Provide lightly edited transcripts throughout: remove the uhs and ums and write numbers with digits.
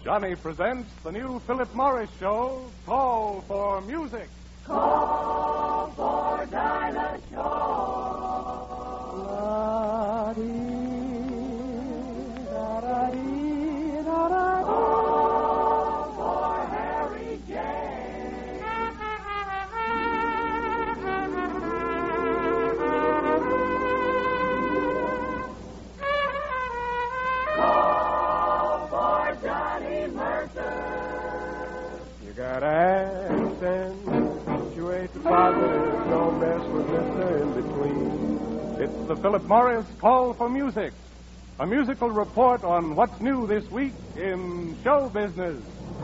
Johnny presents the new Philip Morris show, Call for Music. Call for Dinah Call for Harry James. Call for Johnny Mercer. You got accent, situate the positive, don't mess with Mr. In Between. It's the Philip Morris Call for Music, a musical report on what's new this week in show business.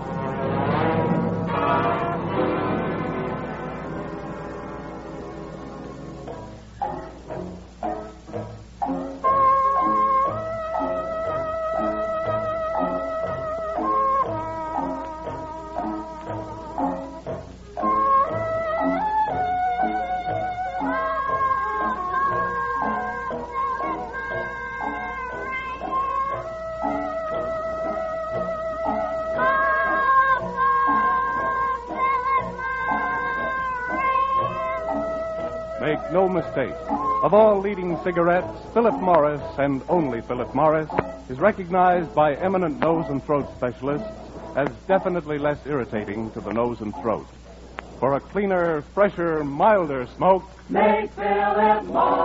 Make no mistake, of all leading cigarettes, Philip Morris, and only Philip Morris, is recognized by eminent nose and throat specialists as definitely less irritating to the nose and throat. For a cleaner, fresher, milder smoke, Make Philip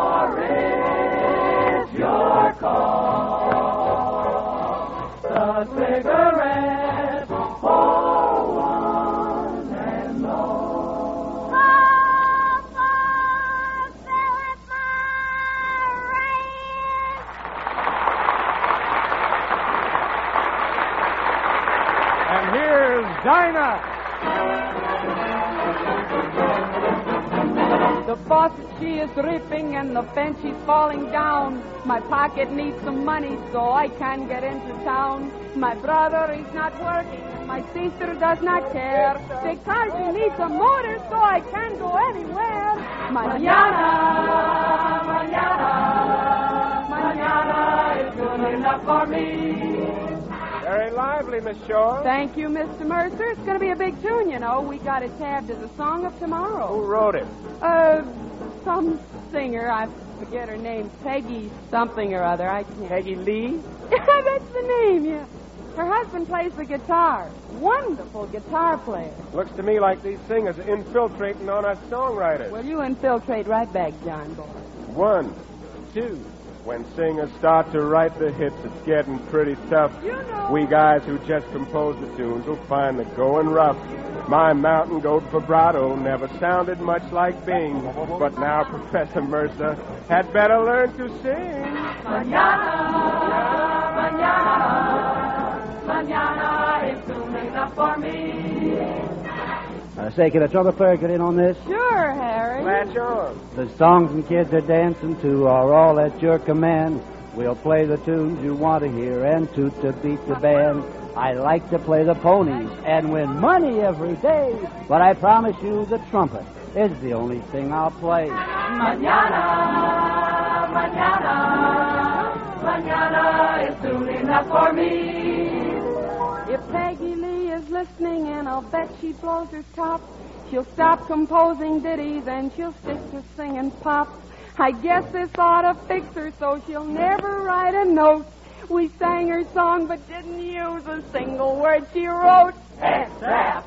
Morris your call. The cigarette for one and all. and here's Dinah. The faucet, she is dripping and the bench she's falling down. My pocket needs some money so I can get into town. My brother is not working and my sister does not care because she needs a motor so I can go anywhere. Mañana, mañana, mañana is good enough for me. Very lively, Miss Shaw. Thank you, Mr. Mercer. It's going to be a big tune, you know. We got it tabbed as a song of tomorrow. Who wrote it? Some singer, I forget her name, Peggy something or other, I can't. Peggy Lee? That's the name, yeah. Her husband plays the guitar. Wonderful guitar player. Looks to me like these singers are infiltrating on us songwriters. Well, you infiltrate right back, John Boy. 1, 2. When singers start to write the hits, it's getting pretty tough. You know. We guys who just compose the tunes will find the going rough. My mountain goat vibrato never sounded much like Bing, but now Professor Mercer had better learn to sing. Mañana, mañana, mañana is soon enough for me. Say, can a trumpet player get in on this? Sure, Harry. Latch on. The songs and kids are dancing to are all at your command. We'll play the tunes you want to hear and toot to beat the band. I like to play the ponies and win money every day, but I promise you the trumpet is the only thing I'll play. Mañana, mañana, mañana is soon enough for me. If Peggy Lee is listening, and I'll bet she blows her top, she'll stop composing ditties and she'll stick to singing pop. I guess this ought to fix her so she'll never write a note. We sang her song but didn't use a single word she wrote. Except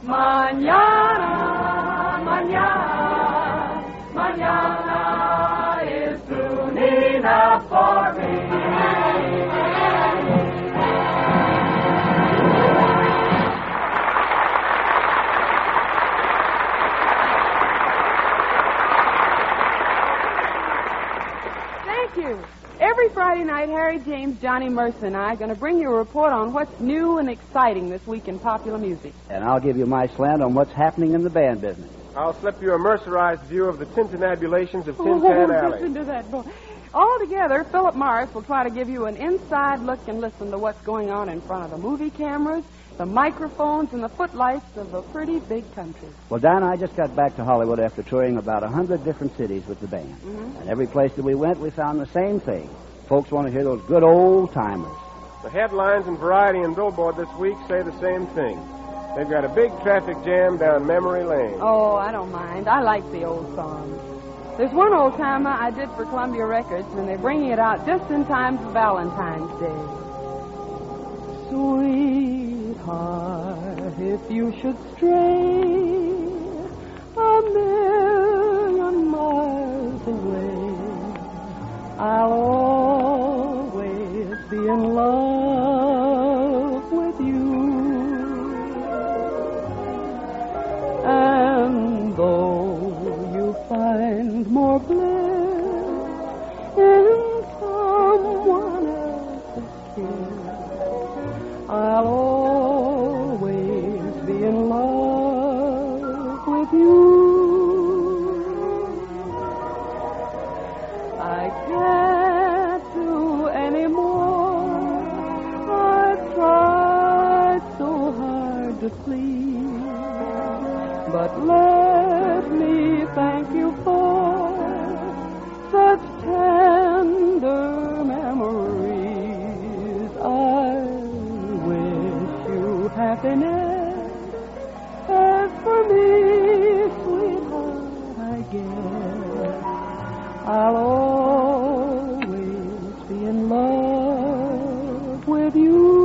Mañana, mañana, mañana is soon enough for me. Thank you. Every Friday night, Harry James, Johnny Mercer, and I are going to bring you a report on what's new and exciting this week in popular music. And I'll give you my slant on what's happening in the band business. I'll slip you a mercerized view of the tintinabulations of Tin Pan Alley. Listen to that boy. All together, Philip Morris will try to give you an inside look and listen to what's going on in front of the movie cameras, the microphones, and the footlights of a pretty big country. Well, Dinah, I just got back to Hollywood after touring about 100 different cities with the band. Mm-hmm. And every place that we went, we found the same thing. Folks want to hear those good old-timers. The headlines in Variety and Billboard this week say the same thing. They've got a big traffic jam down memory lane. Oh, I don't mind. I like the old songs. There's one old timer I did for Columbia Records, and they're bringing it out just in time for Valentine's Day. Sweetheart, if you should stray a million miles away, I'll always be in love with you. And though you find more bliss in someone else's skin, I'll always be in love with you. I can't do any more. I've tried so hard to please, but let me thank you for such tender memories. I wish you happiness. As for me, sweetheart, I guess I'll always be in love with you.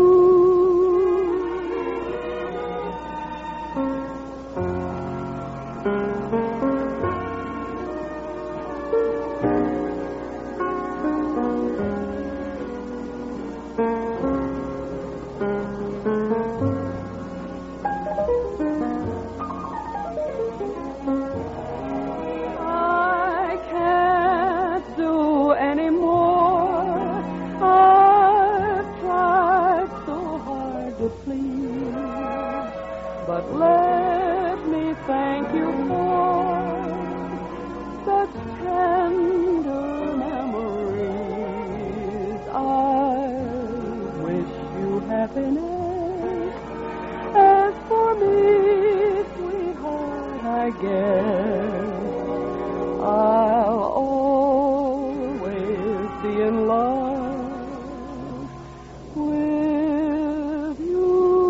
But let me thank you for such tender memories. I wish you happiness. As for me, sweetheart, I guess I'll always be in love with you.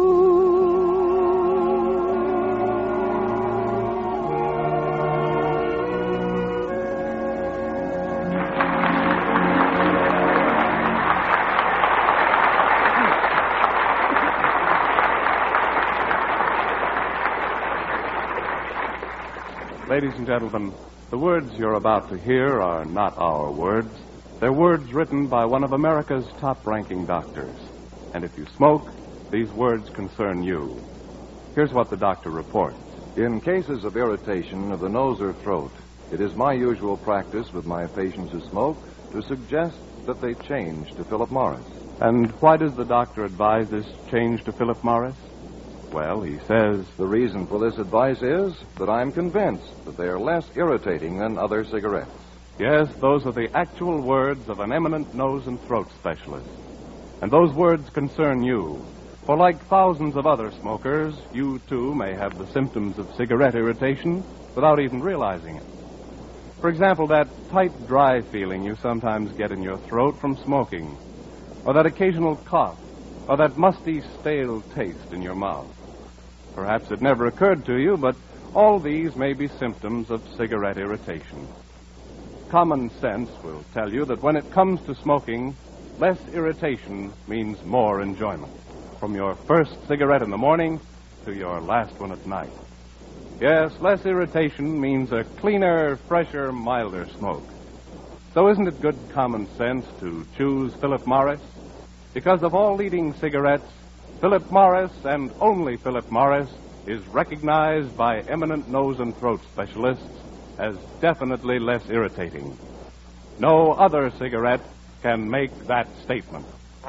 Ladies and gentlemen, the words you're about to hear are not our words. They're words written by one of America's top-ranking doctors. And if you smoke, these words concern you. Here's what the doctor reports. In cases of irritation of the nose or throat, it is my usual practice with my patients who smoke to suggest that they change to Philip Morris. And why does the doctor advise this change to Philip Morris? Well, he says, the reason for this advice is that I'm convinced that they are less irritating than other cigarettes. Yes, those are the actual words of an eminent nose and throat specialist. And those words concern you. For like thousands of other smokers, you too may have the symptoms of cigarette irritation without even realizing it. For example, that tight, dry feeling you sometimes get in your throat from smoking, or that occasional cough, or that musty, stale taste in your mouth. Perhaps it never occurred to you, but all these may be symptoms of cigarette irritation. Common sense will tell you that when it comes to smoking, less irritation means more enjoyment. From your first cigarette in the morning to your last one at night. Yes, less irritation means a cleaner, fresher, milder smoke. So isn't it good common sense to choose Philip Morris? Because of all leading cigarettes, Philip Morris, and only Philip Morris, is recognized by eminent nose and throat specialists as definitely less irritating. No other cigarette can make that statement.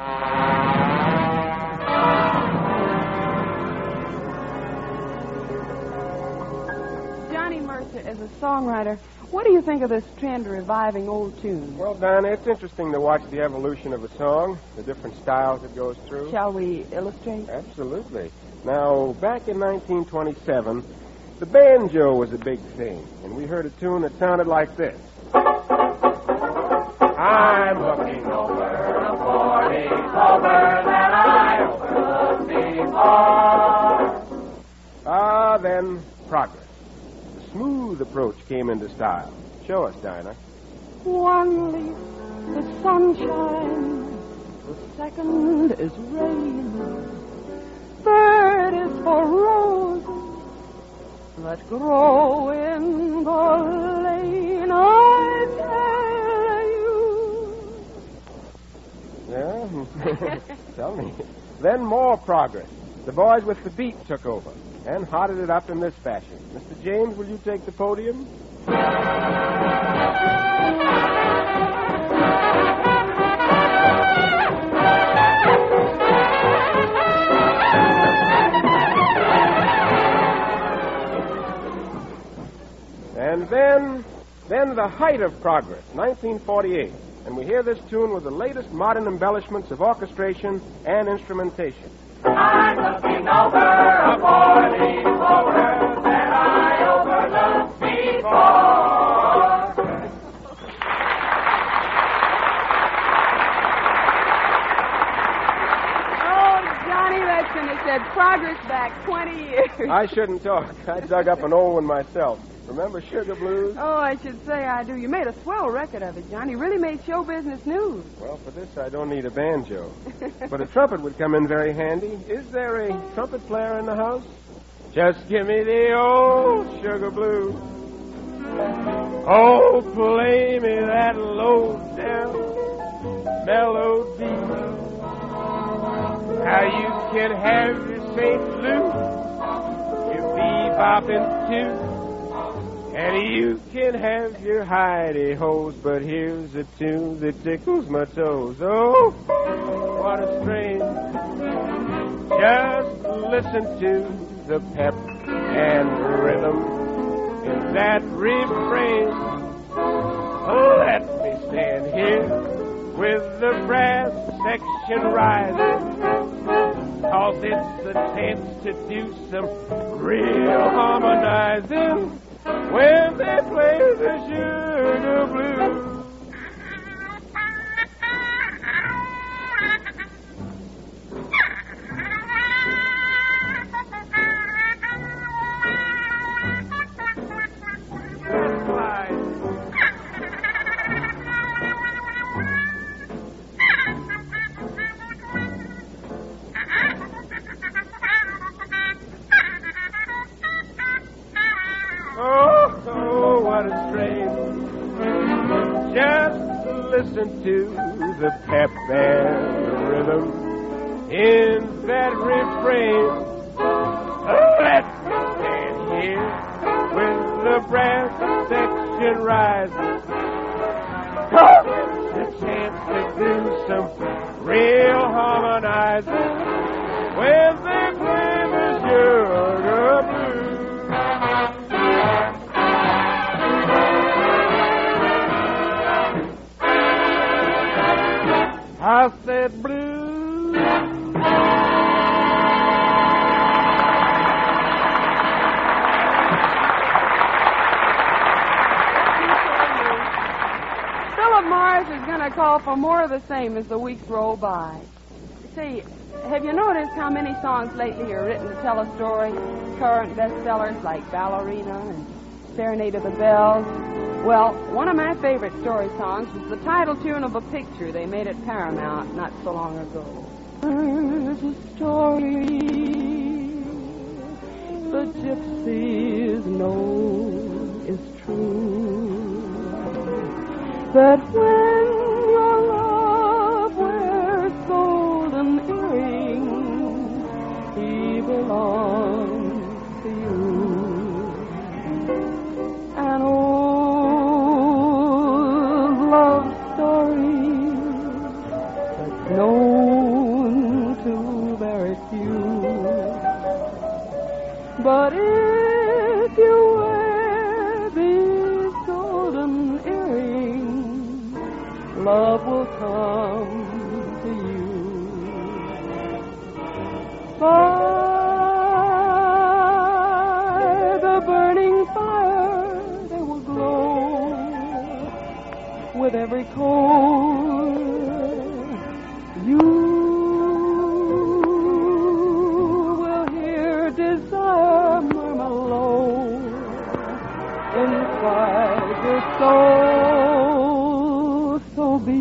Johnny Mercer, as a songwriter, what do you think of this trend of reviving old tunes? Well, Donna, it's interesting to watch the evolution of a song, the different styles it goes through. Shall we illustrate? Absolutely. Now, back in 1927, the banjo was a big thing, and we heard a tune that sounded like this. I'm looking over the 40s, over that Then progress. The smooth approach came into style. Show us, Dinah. One leaf is sunshine, the second is rain. Third is for roses that grow in the lane. I tell you. Yeah? Tell me. Then more progress. The boys with the beat took over and hotted it up in this fashion. Mr. James, will you take the podium? And then the height of progress, 1948. And we hear this tune with the latest modern embellishments of orchestration and instrumentation. I'm looking over a four-leaf clover that I overlooked before. Oh, Johnny, that's going to set progress back 20 years. I shouldn't talk. I dug up an old one myself. Remember Sugar Blues? Oh, I should say I do. You made a swell record of it, Johnny. Really made show business news. Well, for this, I don't need a banjo. But a trumpet would come in very handy. Is there a trumpet player in the house? Just give me the old Sugar Blues. Oh, play me that low down melody. How you can have your St. Louis, your bebopping too. And you can have your hidey-hoes, but here's a tune that tickles my toes. Oh, what a strain. Just listen to the pep and rhythm in that refrain. Let me stand here with the brass section rising, 'cause it's a chance to do some real harmonizing when they play the Sugar Blues. That's right. Oh, what a strain. Just listen to the pep and the rhythm in that refrain. Let me stand here with the brass section rising. It's a chance to do some real harmonizing when they play the Sugar Blues. I said blues. Philip Morris is going to call for more of the same as the weeks roll by. Say, have you noticed how many songs lately are written to tell a story? Current bestsellers like Ballerina and Serenade of the Bells. Well, one of my favorite story songs was the title tune of a picture they made at Paramount not so long ago. There's a story the gypsies know is true, that when your love wears golden earrings, he belongs to you. And love stories that's known to very few. But if you wear these golden earrings, love will come to you. By the burning fire, they will glow with every coal you So be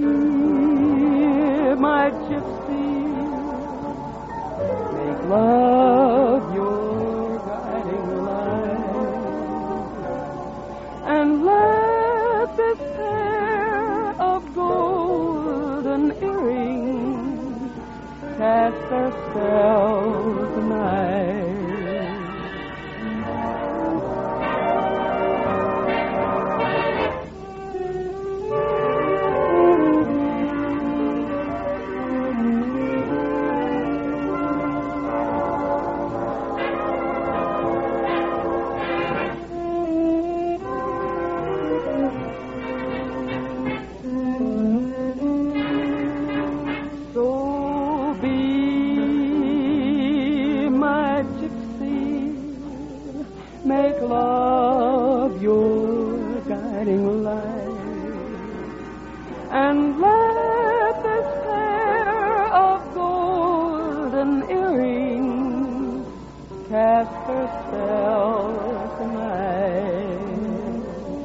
my gypsy, make love your guiding light, and let this pair of golden earrings cast their spell tonight. Make love your guiding light, and let this pair of golden earrings cast their spell tonight.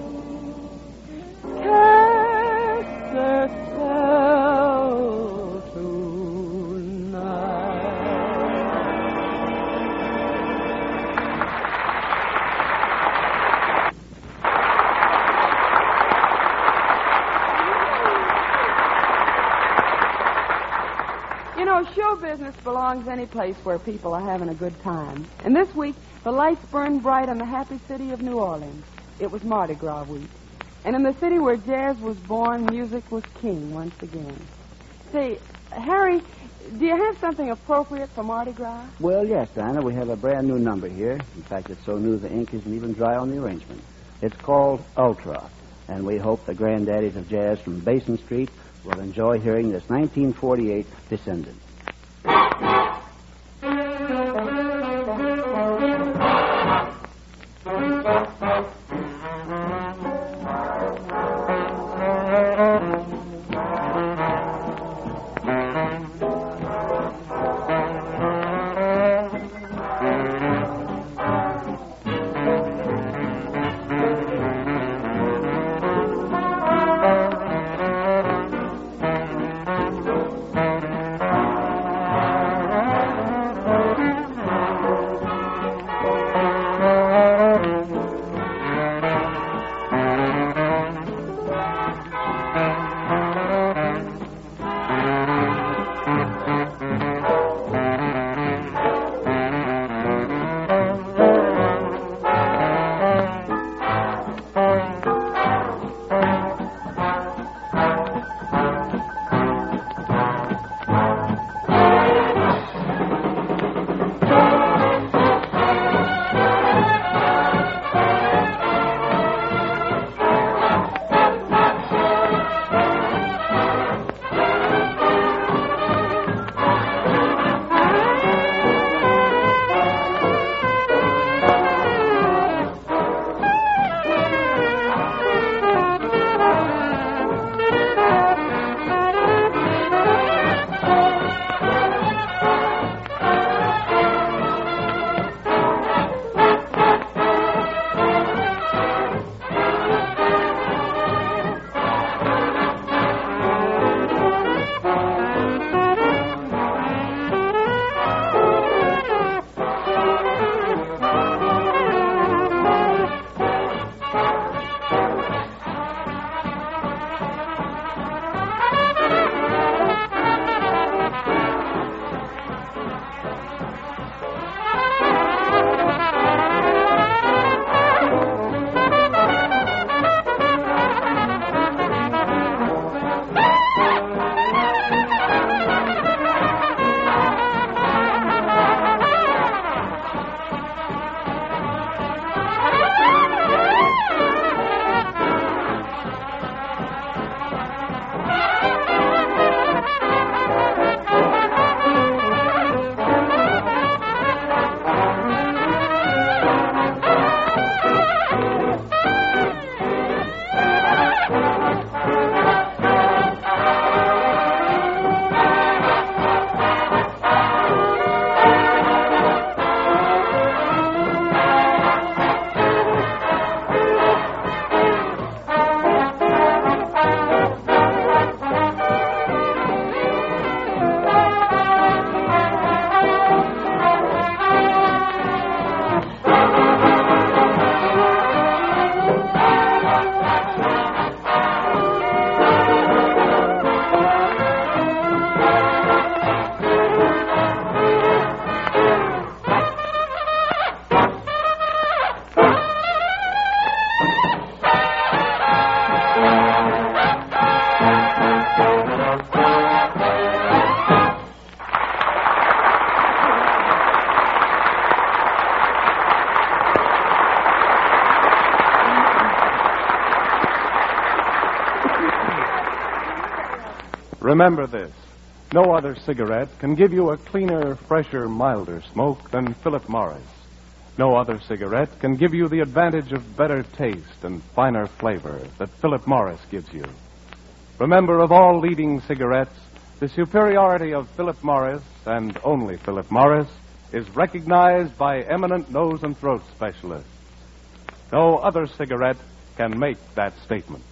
Cast their spell tonight. You know, show business belongs any place where people are having a good time. And this week, the lights burned bright in the happy city of New Orleans. It was Mardi Gras week. And in the city where jazz was born, music was king once again. Say, Harry, do you have something appropriate for Mardi Gras? Well, yes, Dinah. We have a brand new number here. In fact, it's so new the ink isn't even dry on the arrangement. It's called Ultra. And we hope the granddaddies of jazz from Basin Street will enjoy hearing this 1948 Descendant. Remember this. No other cigarette can give you a cleaner, fresher, milder smoke than Philip Morris. No other cigarette can give you the advantage of better taste and finer flavor that Philip Morris gives you. Remember, of all leading cigarettes, the superiority of Philip Morris, and only Philip Morris, is recognized by eminent nose and throat specialists. No other cigarette can make that statement.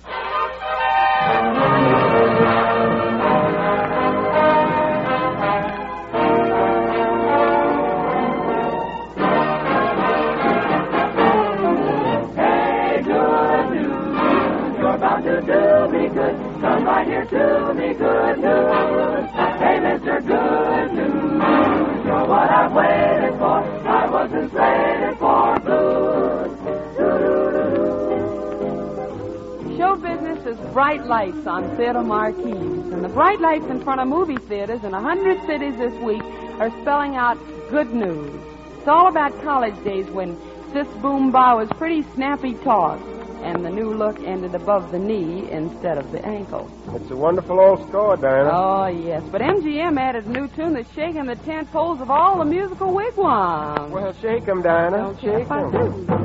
Hey, good news, you're about to do me good. Come right here to me, good news. Hey, Mr. Good News, you're what I've waited for. I wasn't slated for blues. Show business is bright lights on theater marquees, and the bright lights in front of movie theaters in 100 cities this week are spelling out good news. It's all about college days when Sis Boom Ba was pretty snappy talk, and the new look ended above the knee instead of the ankle. It's a wonderful old score, Dinah. Oh, yes, but MGM added a new tune that's shaking the tent poles of all the musical wigwams. Well, shake 'em, Dinah. Don't care Shake if I 'em. do.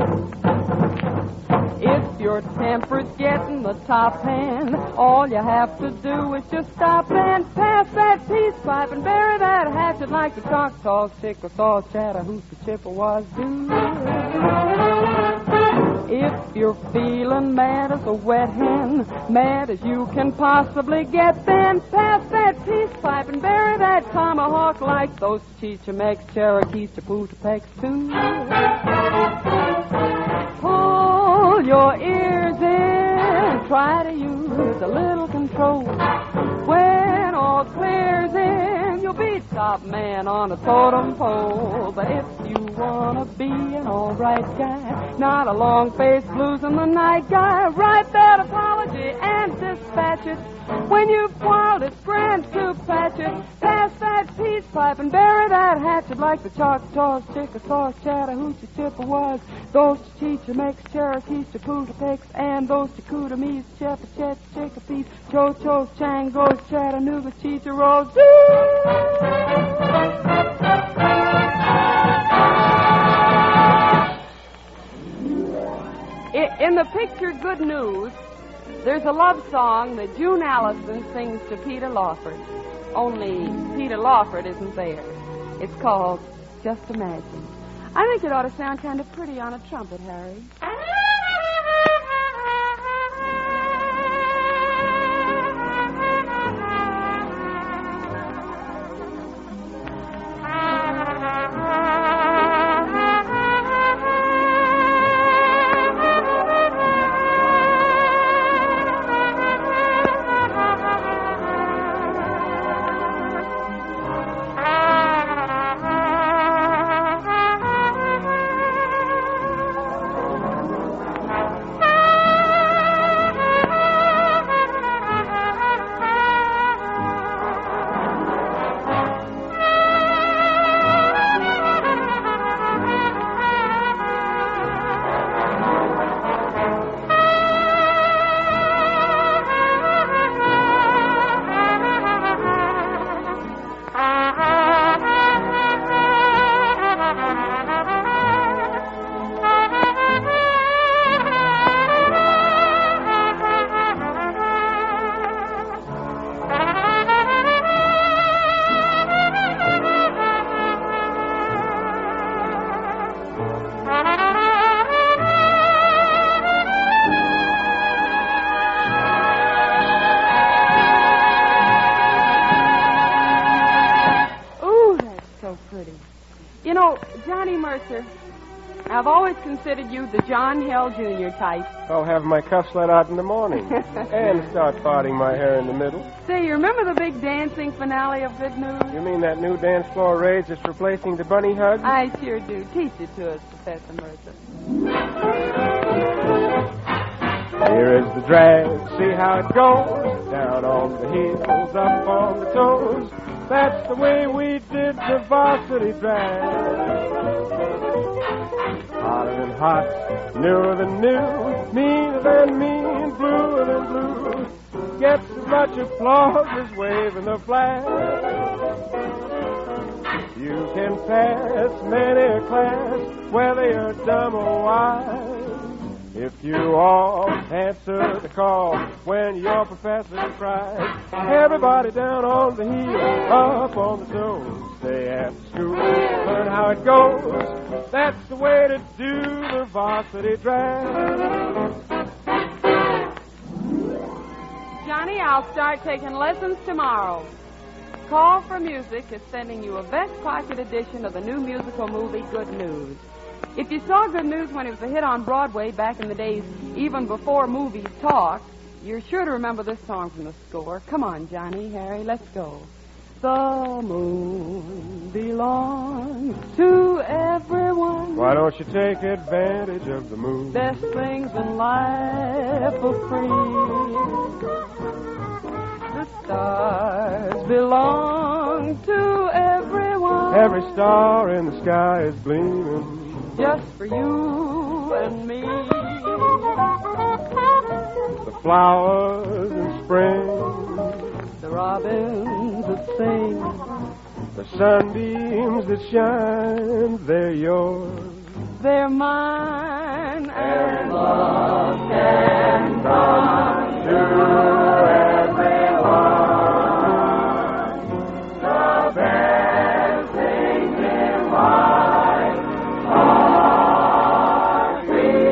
If your temper's getting the top hand, all you have to do is just stop and pass that peace pipe and bury that hatchet like the Choctaws, Chickasaw, Chattahoochee, Chippewas do. If you're feeling mad as a wet hen, mad as you can possibly get, then pass that peace pipe and bury that tomahawk like those Cheechemeks, Cherokees, Chapultepec too. Pull your ears in, try to use a little control. When all clears in, you'll be top man on a totem pole. But if you wanna be an all right guy, not a long-faced blues in the night guy, write that apology and dispatch it. When you've quarreled, it's grand to patch it. Pass that peace pipe and bury that hatchet like the Choctaws, Chickasaws, Chattahoochee, Chippewas, those Cheechemeks, Cherokees, Chapultepecs, and those Chicoutamis, Chepachet, Chickapees, Cho-Chos, Changos, Chattanooga, Chicharros. In the picture Good News, there's a love song that June Allison sings to Peter Lawford. Only Peter Lawford isn't there. It's called Just Imagine. I think it ought to sound kind of pretty on a trumpet, Harry. I've always considered you the John Hell Jr. type. I'll have my cuffs let out in the morning and start parting my hair in the middle. Say, you remember the big dancing finale of Good News? You mean that new dance floor rage that's replacing the bunny hug? I sure do. Teach it to us, Professor Mercer. Here is the drag, see how it goes. Down on the heels, up on the toes. That's the way we did the varsity drag. Hotter than hot, newer than new, meaner than mean, bluer than blue. Gets as much applause as waving the flag. You can pass many a class, whether you're dumb or wise, if you all answer the call when your professor cries. Everybody down on the heel, up on the toes. Stay after school, learn how it goes. That's the way to do the varsity drag. Johnny, I'll start taking lessons tomorrow. Call for Music is sending you a best pocket edition of the new musical movie, Good News. If you saw Good News when it was a hit on Broadway back in the days, even before movies talked, you're sure to remember this song from the score. Come on, Johnny, Harry, let's go. The moon belongs to everyone. Why don't you take advantage of the moon? Best things in life are free. The stars belong to everyone. Every star in the sky is gleaming just for you and me. The flowers in spring, the robins that sing, the sunbeams that shine, they're yours, they're mine, and love can come to everyone. The best things in life are free.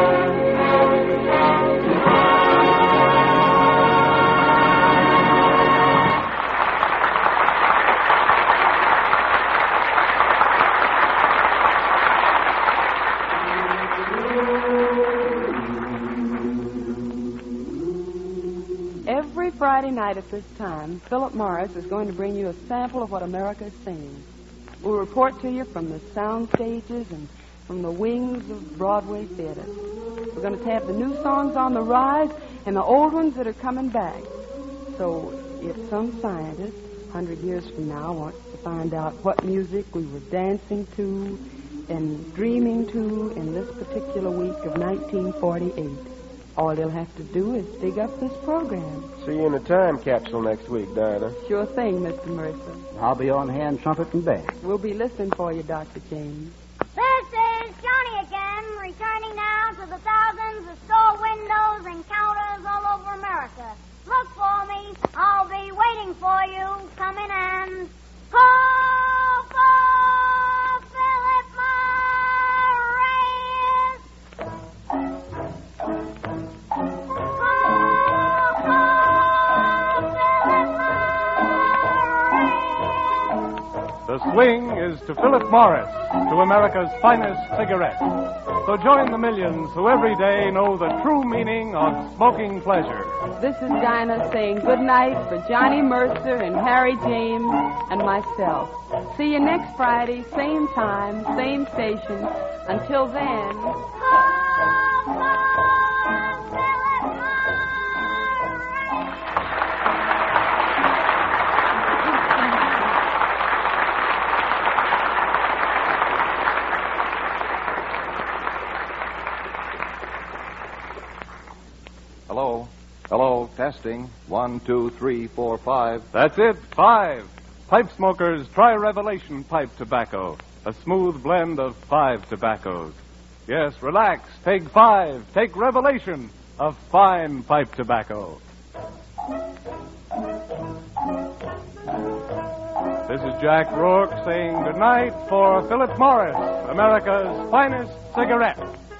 Every Friday night at this time, Philip Morris is going to bring you a sample of what America is singing. We'll report to you from the sound stages and from the wings of Broadway theater. We're going to have the new songs on the rise and the old ones that are coming back. So if some scientist, 100 years from now, wants to find out what music we were dancing to and dreaming to in this particular week of 1948, all he'll have to do is dig up this program. See you in a time capsule next week, Dinah. Sure thing, Mr. Mercer. I'll be on hand, trumpet and bass. We'll be listening for you, Dr. James. This is Johnny again, returning now to the thousands of store windows and counters all over America. Look for me. I'll be waiting for you. Come in and call for Philip Morris. The swing is to Philip Morris, to America's finest cigarette. So join the millions who every day know the true meaning of smoking pleasure. This is Dinah saying good night for Johnny Mercer and Harry James and myself. See you next Friday, same time, same station. Until then... Hello? Hello, testing. 1, 2, 3, 4, 5. That's it, 5. Pipe smokers, try Revelation pipe tobacco. A smooth blend of 5 tobaccos. Yes, relax. Take 5. Take Revelation of fine pipe tobacco. This is Jack Rourke saying goodnight for Philip Morris, America's finest cigarette.